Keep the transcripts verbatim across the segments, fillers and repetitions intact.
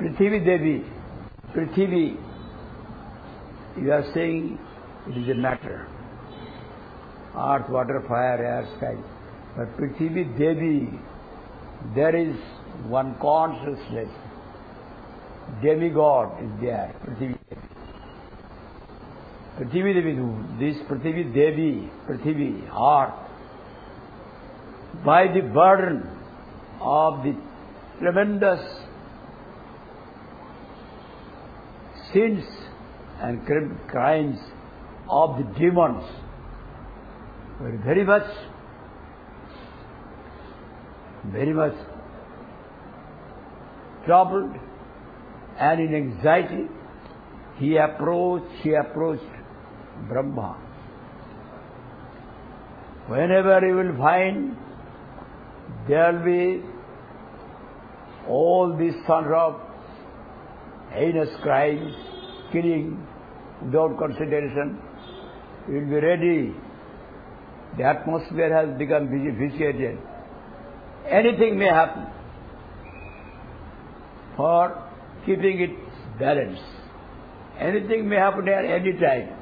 Prithvi Devi, Prithvi, you are saying it is a matter. Earth, water, fire, air, sky. But Prithvi Devi, there is one consciousness. Demigod is there, Prithvi Devi. Prithvi Devi, this Prithvi Devi, Prithvi, earth, by the burden of the tremendous sins and crimes of the demons, were very much, very much troubled and in anxiety. He approached, she approached Brahma. Whenever you will find, there will be all these sons of heinous crimes, killing without consideration. You will be ready. The atmosphere has become vitiated. Anything may happen for keeping its balance. Anything may happen at any time.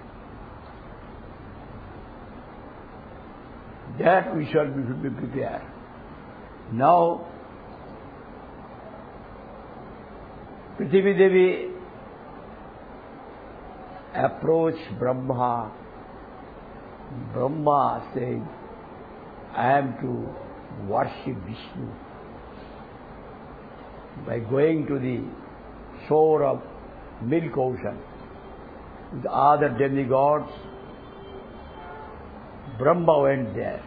That we should be, should be prepared. Now, Prithvi Devi approached Brahma. Brahma said, I am to worship Vishnu by going to the shore of Milk Ocean with other demigods. Brahma went there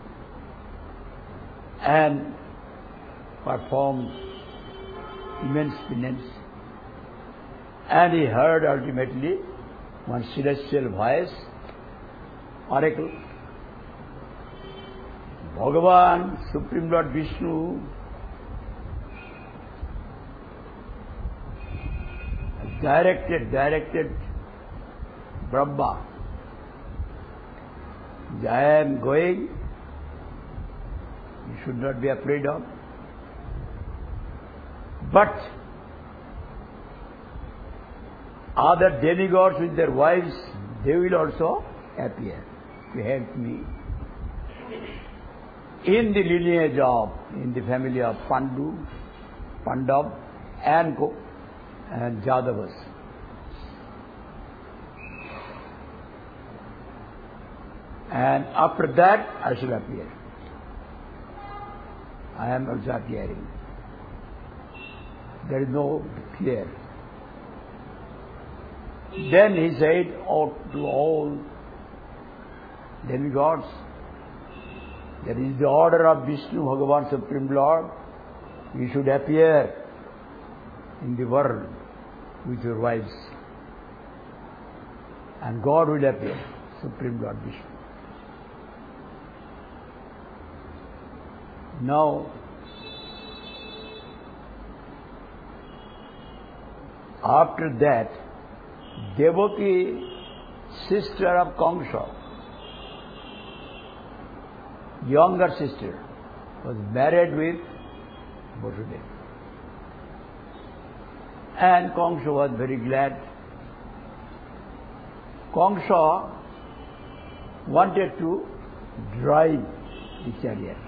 and performed immense penance, and he heard ultimately one celestial voice, oracle. Bhagavan, Supreme Lord Vishnu, directed, directed Brahma. I am going, you should not be afraid of. But other demigods with their wives, they will also appear to help me. In the lineage of, in the family of Pandu, Pandav and, and Jadavas. And after that, I shall appear. I am also appearing. There is no fear. Then he said oh, to all demigods, that is the order of Vishnu, Bhagavan, Supreme Lord. You should appear in the world with your wives. And God will appear, Supreme Lord Vishnu. Now, after that, Devaki, sister of Kamsa, younger sister, was married with Vasudeva. And Kamsa was very glad. Kamsa wanted to drive the chariot.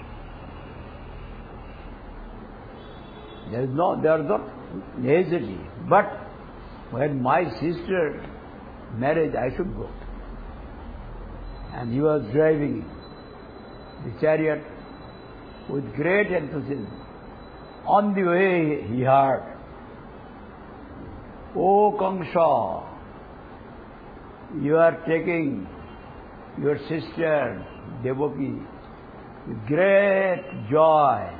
There is no, there is not necessity. But when my sister married, I should go. And he was driving the chariot with great enthusiasm. On the way, he heard, "O Kamsa, you are taking your sister Devaki with great joy.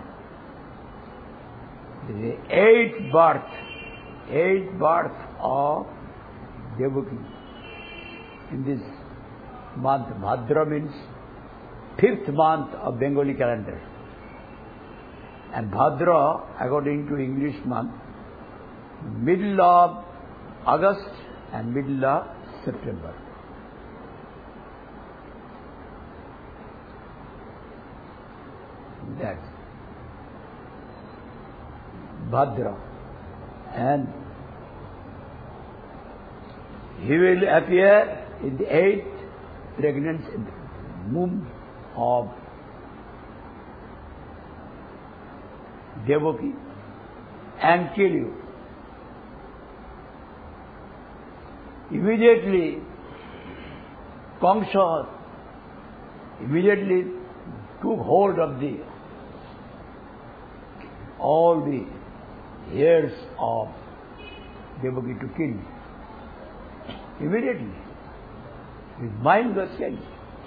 The eighth birth, eighth birth of Devaki in this month. Bhadra means fifth month of Bengali calendar. And Bhadra, according to English month, middle of August and middle of September. That's Bhadra. And he will appear in the eighth pregnancy womb of Devaki and kill you. Immediately, Kamsa immediately took hold of the all the hairs of Devaki to kill me. Immediately. His mind was changed.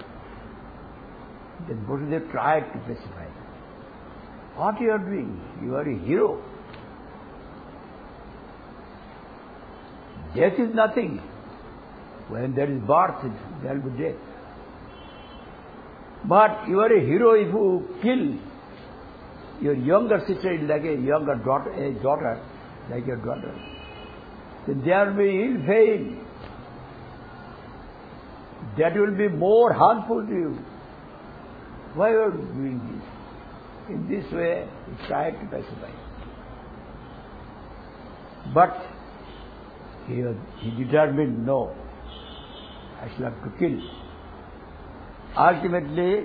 Then Vasudev tried to pacify him. What you are doing? You are a hero. Death is nothing. When there is birth, there will be death. But you are a hero if you kill your younger sister like a younger daughter, a daughter, like your daughter. Then there will be ill fame. That will be more harmful to you. Why are you doing this? In this way, he tried to pacify. But he, was, he determined, no, I shall have to kill. Ultimately,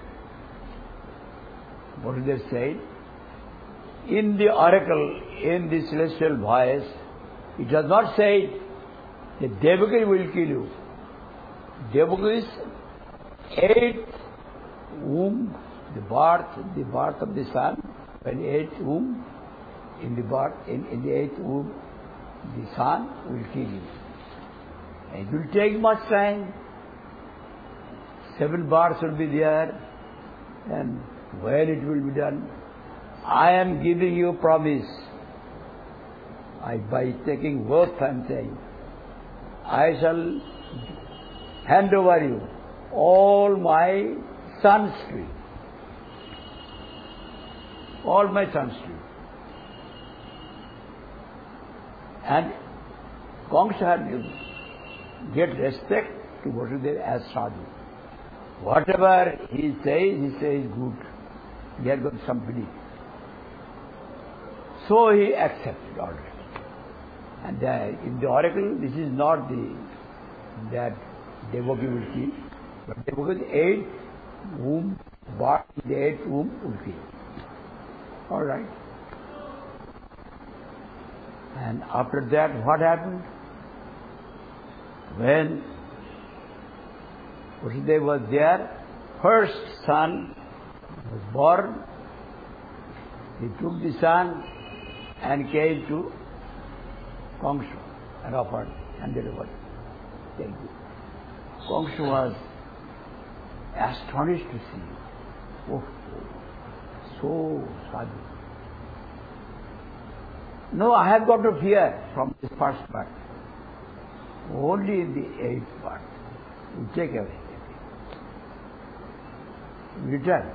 what did they say? In the oracle, in the celestial voice, it does not say that Devaki will kill you. Devaki's eighth womb, the birth, the birth of the son, when eighth womb, in the birth, in, in the eighth womb, the son will kill you. And it will take much time. Seven births will be there, and when it will be done, I am giving you promise. I, by taking oath, I am saying, I shall hand over you all my sons to you. All my sons to you. And Kamsa had to get respect to Vasudev as sadhu. Whatever he says, he says good. He has got some belief. So he accepted already. And the, in the oracle, this is not the that Devaki will kill, but Devaki's eighth womb, but the eighth womb will kill. All right. And after that, what happened? When Vasudev was there, first son was born. He took the son and came to Kamsa and offered, handed over. Thank you. Kamsa was astonished to see him. Oh, so sadhu. No, I have got no fear from this first part. Only in the eighth part. You take everything. Return.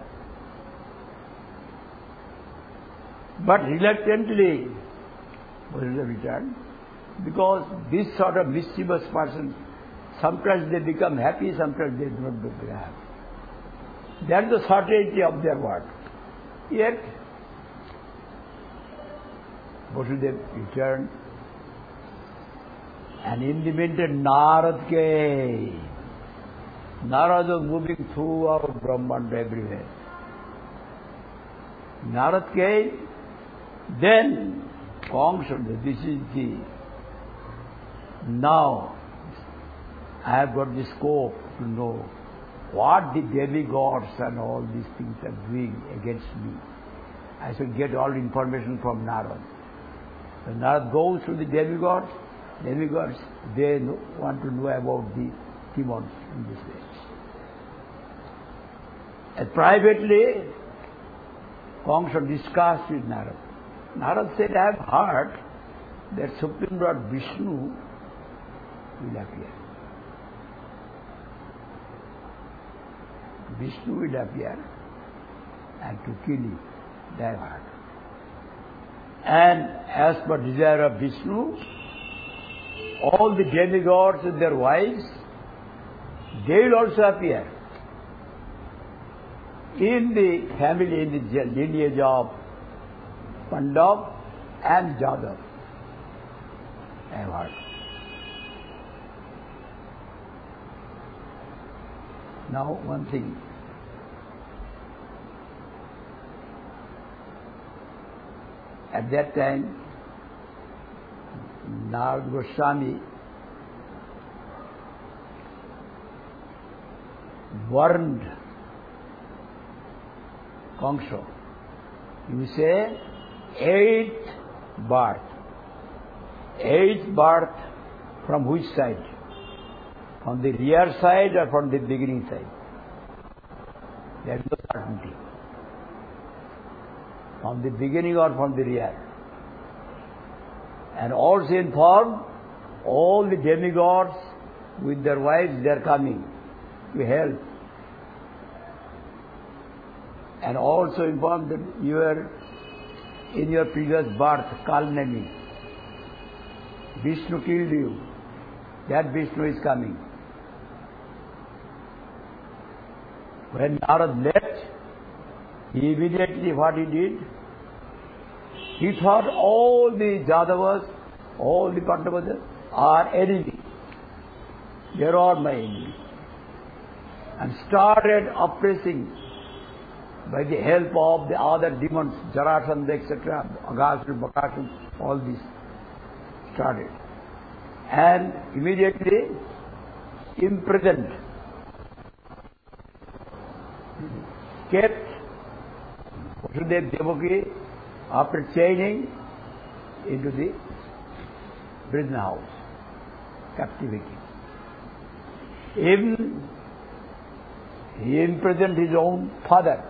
But reluctantly, Vasudev returned, because this sort of mischievous person, sometimes they become happy, sometimes they do not become happy. That's the certainty of their work. Yet, Vasudev returned, and in the meantime, Narad came. Narad was moving throughout Brahmanda everywhere. Narad came, then Kamsa, this is the, now I have got the scope to know what the demigods and all these things are doing against me. I should get all information from Narad. So Narad goes to the demigods. Demigods, they know, want to know about the demons in this way. And privately, Kamsa discussed with Narad. Narad said, I have heard that Supreme Lord Vishnu will appear. Vishnu will appear and to kill you. That I heard. And as per desire of Vishnu, all the demigods and their wives, they will also appear in the family, in the lineage of Pandav and Jadav. I have heard. Now, one thing. At that time, Narad Goswami burned Kamsa. You say eighth birth. Eighth birth from which side? From the rear side or from the beginning side? There is no certainty. From the beginning or from the rear. And also informed all the demigods with their wives, they are coming to help. And also informed that you are in your previous birth, Kalnemi. Vishnu killed you. That Vishnu is coming. When Narad left, he immediately what he did? He thought all the Jadavas, all the Pandavas are enemy. They are all my enemy. And started oppressing by the help of the other demons, Jarasandha, et cetera, Aghasur, Bakasur, all these started. And immediately imprisoned, kept Vasudeva Devaki after chaining into the prison house, captivity. Even he imprisoned his own father.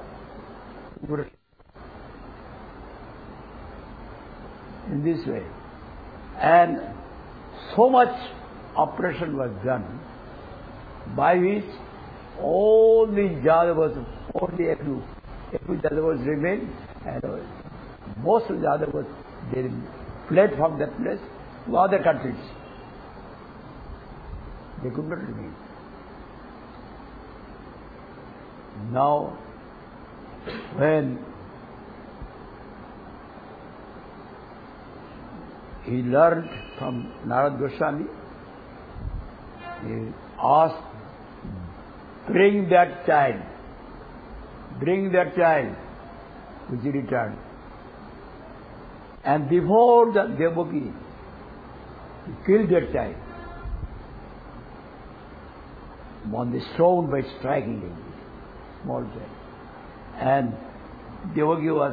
In this way. And so much oppression was done by which all the Jadavas, only a few, a few Jadavas remained, and most of the Jadavas, they fled from that place to other countries. They could not remain. Now, when he learned from Narad Goswami, he asked, bring that child, bring that child, which he returned. And before the Devaki, he killed that child on the stone by striking him, small child. And Devaki was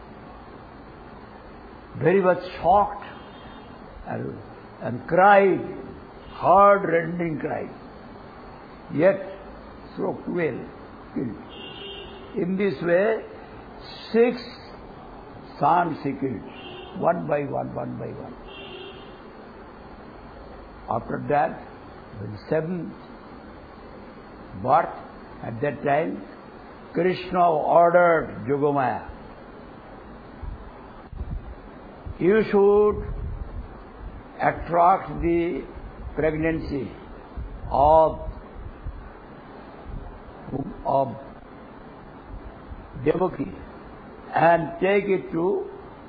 very much shocked and, and cried, heart-rending cry. Yet, stroked well, killed. In this way, six sons he killed, one by one, one by one. After that, the seventh birth, at that time, Krishna ordered Yogamaya, you should attract the pregnancy of, of Devaki and take it to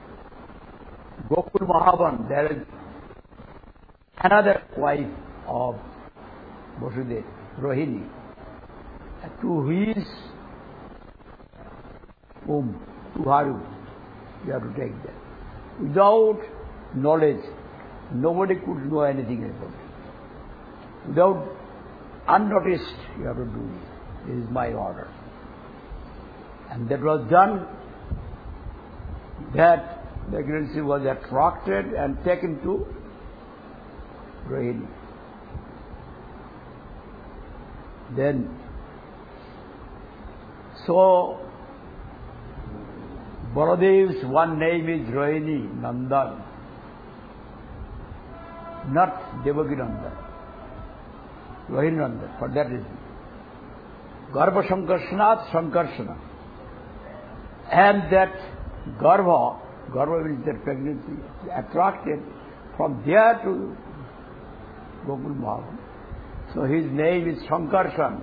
Gokul Mahavan. There is another wife of Vasudeva, Rohini, to his womb, to Haru. You have to take that. Without knowledge, nobody could know anything about it. Without unnoticed, you have to do this. This is my order. And that was done. That pregnancy was attracted and taken to Rohini. Then, so Baladev's one name is Rohini Nandan, not Devaki Nandan. Rohini Nandan, for that reason. Garbha Sankarshanat Sankarshana. And that Garbha, Garbha means that pregnancy, attracted from there to Gokul Mahavan. So his name is Sankarshan.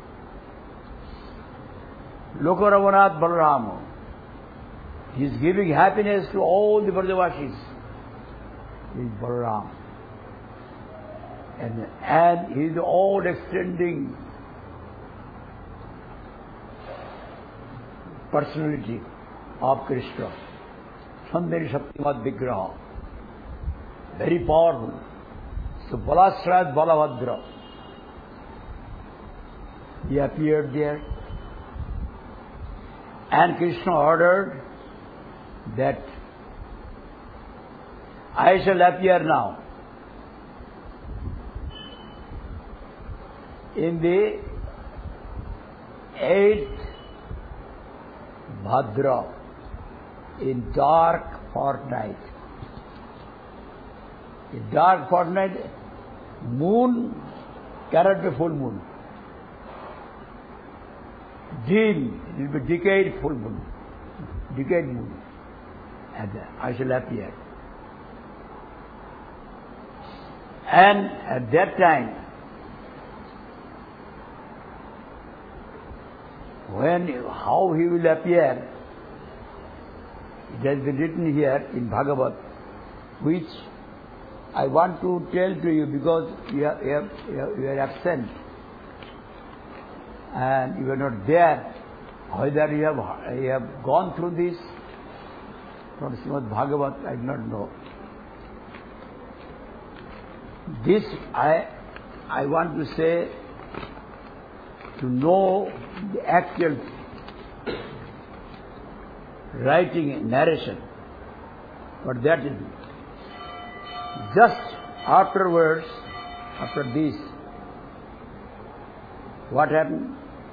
Lokaraghunath Balarama. He is giving happiness to all the Brajavasis. He is Balaram. And, and he is the all extending personality of Krishna. Sandhya Shaktimat Vigraha. Very powerful. So Balasraj Balabhadra. He appeared there. And Krishna ordered that I shall appear now in the eighth Bhadra, in dark fortnight. In dark fortnight, moon cannot be full moon. Dim, it will be decayed full moon, decayed moon, and I shall appear. And at that time, when, how he will appear, it has been written here in Bhagavad, which I want to tell to you because you are, you are, you are, you are absent and you are not there. Whether you have, you have gone through this from Srimad Bhagavat, I do not know. This I, I want to say, to know the actual writing, narration. But that is just afterwards, after this, what happened?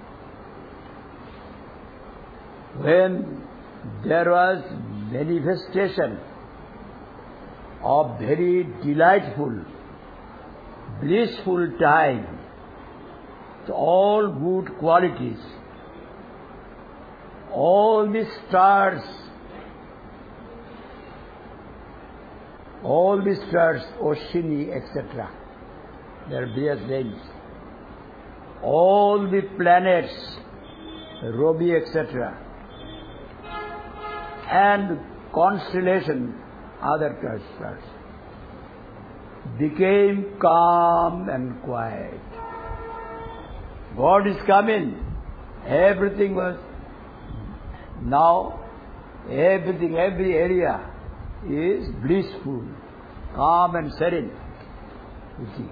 When there was manifestation of very delightful, blissful time, to all good qualities, all the stars, all the stars, Oshini, et cetera, their various names, all the planets, Robi, et cetera, and constellation, other stars, became calm and quiet. God is coming. Everything was now, everything, every area is blissful, calm and serene. You see.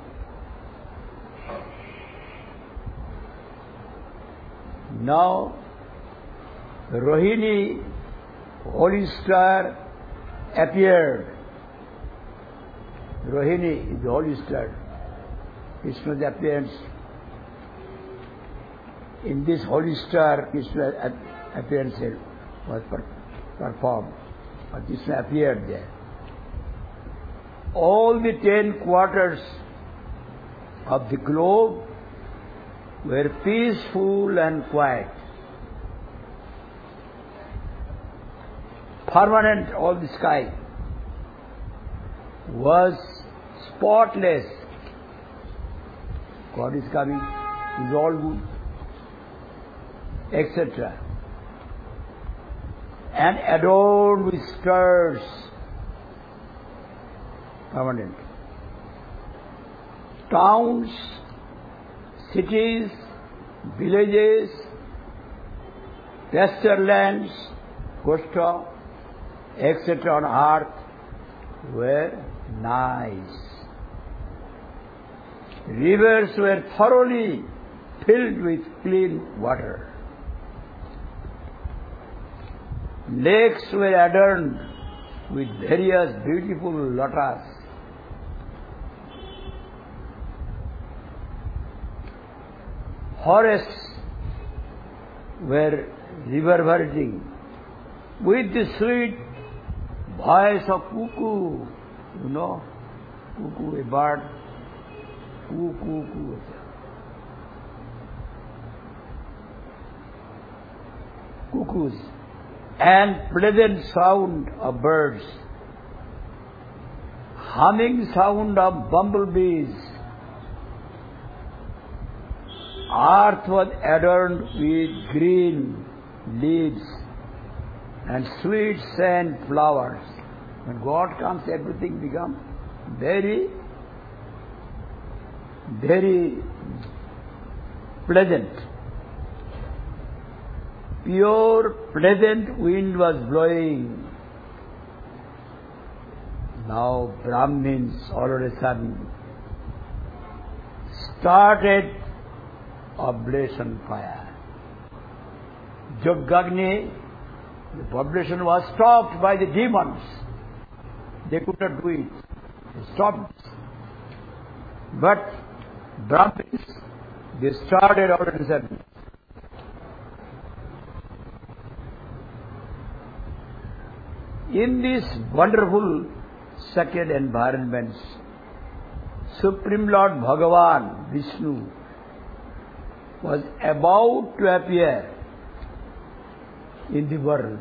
Now, Rohini, holy star, appeared. Rohini is the holy star. Krishna's appearance. In this holy star, Krishna's appearance was performed. But Krishna appeared there. All the ten quarters of the globe were peaceful and quiet. Permanent, all the sky was spotless. God is coming, is all good, et cetera. And adorned with stars, permanent. Towns, cities, villages, pasture lands, Goshta, et cetera on earth were nice. Rivers were thoroughly filled with clean water. Lakes were adorned with various beautiful lotus. Forests were reverberating with the sweet voice of cuckoo. You know, cuckoo, a bird. Coo, coo, coo. Cuckoos. And pleasant sound of birds. Humming sound of bumblebees. Earth was adorned with green leaves and sweet scent flowers. When God comes, everything becomes very very pleasant. Pure, pleasant wind was blowing. Now Brahmins all of a sudden started oblation fire. Yajna, the oblation was stopped by the demons. They could not do it. They stopped. But Brahmins, they started all of a sudden. In this wonderful sacred environments, Supreme Lord Bhagavan, Vishnu, was about to appear in the world.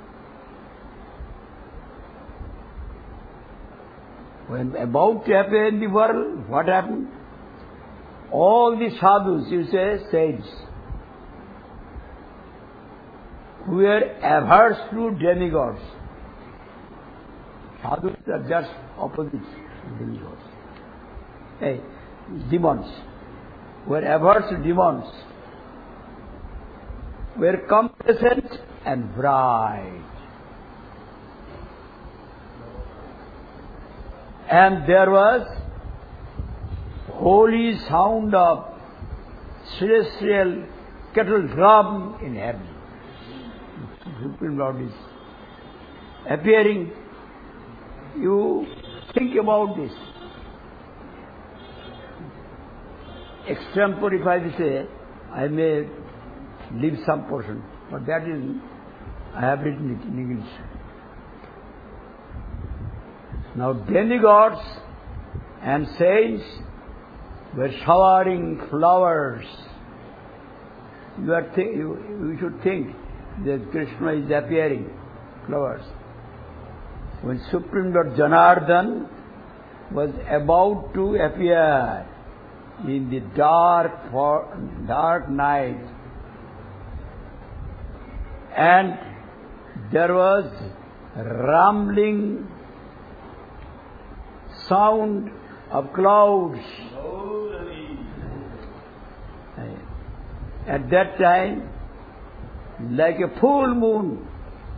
When about to appear in the world, what happened? All the sadhus, you say, saints, who were averse to demigods. Sadhus are just opposite to demigods. Hey, demons, who were averse to demons, were complacent and bright. And there was holy sound of celestial kettle drum in heaven. Supreme Lord is appearing. You think about this. Extempore, if I say, I may leave some portion, but that is, I have written it in English. Now demigods and saints were showering flowers. You, are th- you, you should think that Krishna is appearing, flowers. When Supreme Lord Janardhan was about to appear in the dark, for, dark night, and there was rumbling sound of clouds. At that time, like a full moon,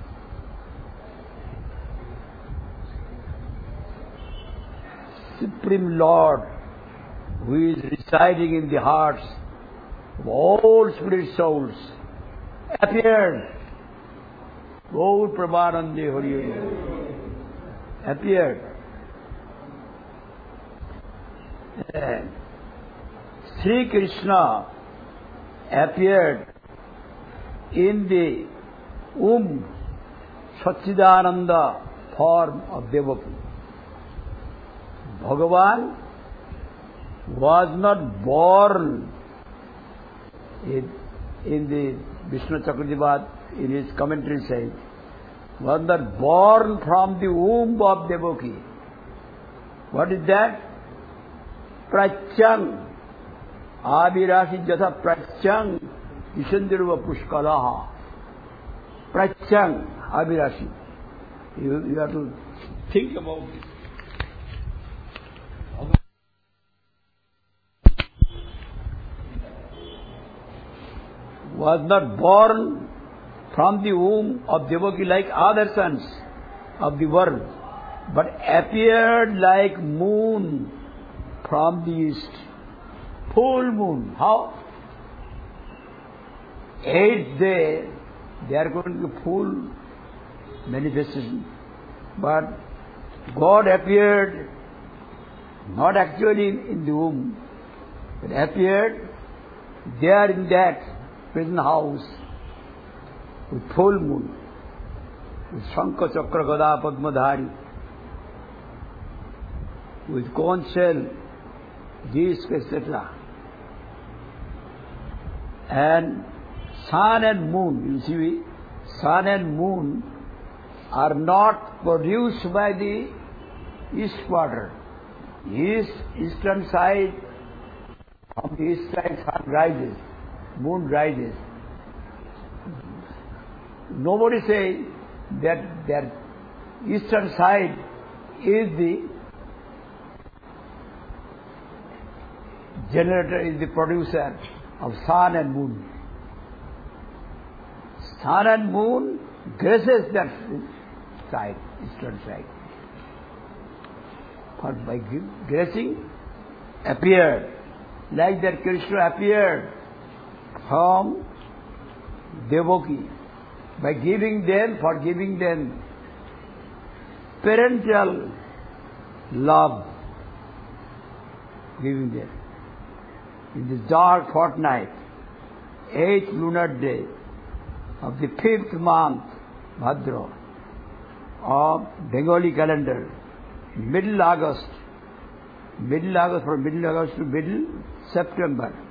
Supreme Lord, who is residing in the hearts of all spirit souls, appeared. Gaur Prabhanande Hari Hari appeared. And Sri Krishna appeared in the womb, Satchidananda form of Devaki. Bhagavan was not born in, in the Vishnu Chakravarti in his commentary says, was not born from the womb of Devaki. What is that? Prachang. Abhirashi jatha prachang ishandiruva pushkalaha. Prachang. Abhirashi. You, you have to think about it. Was not born from the womb of Devaki like other sons of the world, but appeared like moon from the east. Full moon. How? Eighth day, they are going to be full manifestation. But God appeared not actually in, in the womb, but appeared there in that prison house with full moon, with Shankha Chakra Gada Padmadhari, with conch shell, disc, et cetera. And sun and moon, you see, sun and moon are not produced by the east quarter. East, eastern side, from the east side sun rises, moon rises. Nobody says that their eastern side is the generator is the producer of sun and moon. Sun and moon graces that side, eastern side. But by gracing, appeared, like that Krishna appeared from Devaki, by giving them, for giving them parental love, giving them. In this dark fortnight, eighth lunar day of the fifth month, Bhadra, of Bengali calendar, middle August, middle August, from middle August to middle September,